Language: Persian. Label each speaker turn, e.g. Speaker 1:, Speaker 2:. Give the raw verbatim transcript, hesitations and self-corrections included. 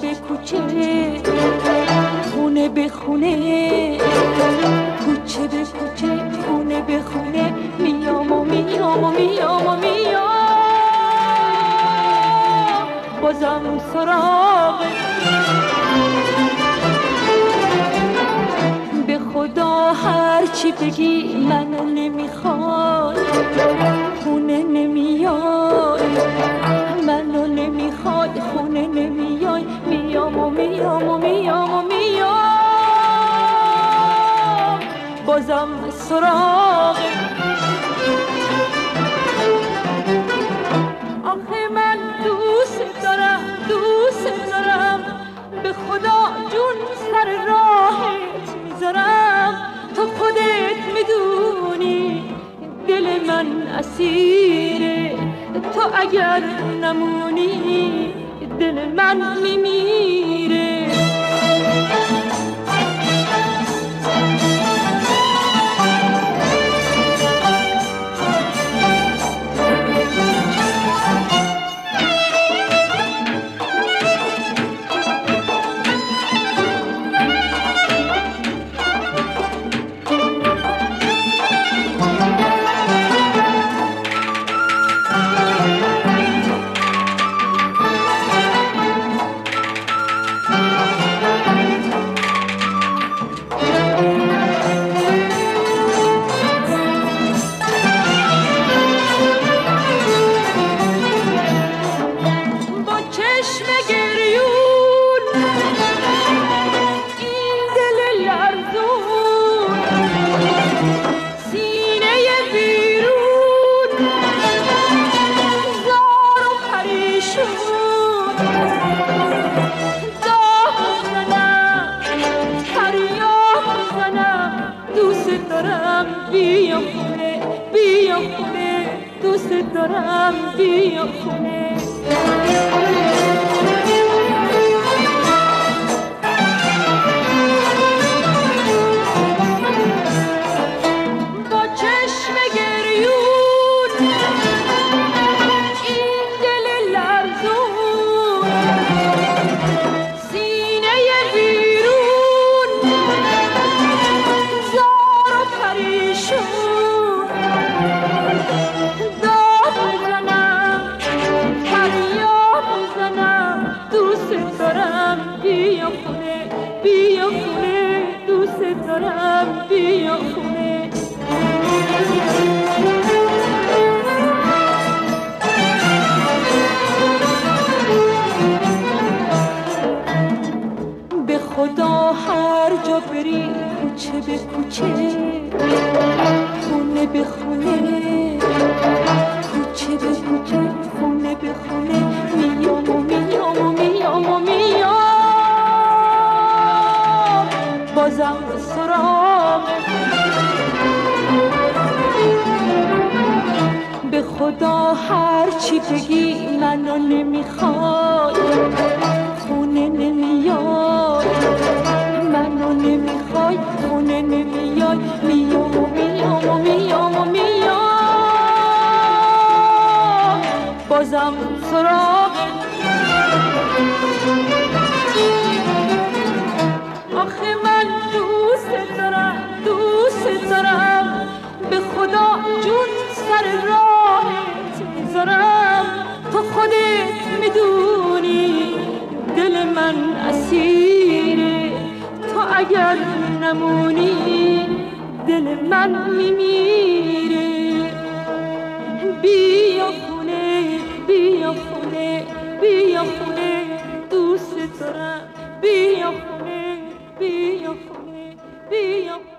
Speaker 1: به کوچه خونه به خونه کوچه به کوچه خونه به خونه میام و میام و میام و میام بازم سراغ به خدا هرچی بگی منو نمیخوای خونه نمیای منو نمیخوای خونه نمیای میام و میام و میام و میام بازم سراغ آخه من دوست دارم دوست دارم به خدا جون سر راهت میذارم تو خودت میدونی دل من اسیره تو اگر نمونی دل من میمیره بیا خونه بیا خونه دوست دارم بیا خونه با چشم گریون این دل لرزون سینه ویرون زار و پریشون داد بزنم فریاد بزنم دوست دارم بیا خونه بیا خونه دوست دارم بیا خونه به خدا هر جا بری کوچه به کوچه خونه به خونه کوچه به کوچه خونه به خونه میام و میام و میام و میام بازم سراغ به خدا هرچی بگی منو نمیخوای خونه نمیای منو نمیخوای خونه نمیای میام و میام و میام و میام بازم سراغ آخه من دوست دارم دوست دارم به خدا جون سر راهت میذارم تو خودت میدونی دل من اسیره تو اگر نمونی دل من میمیره بیا خونه بیا خونه بیا خونه دوست دارم بیا خونه بیا خونه بیا خونه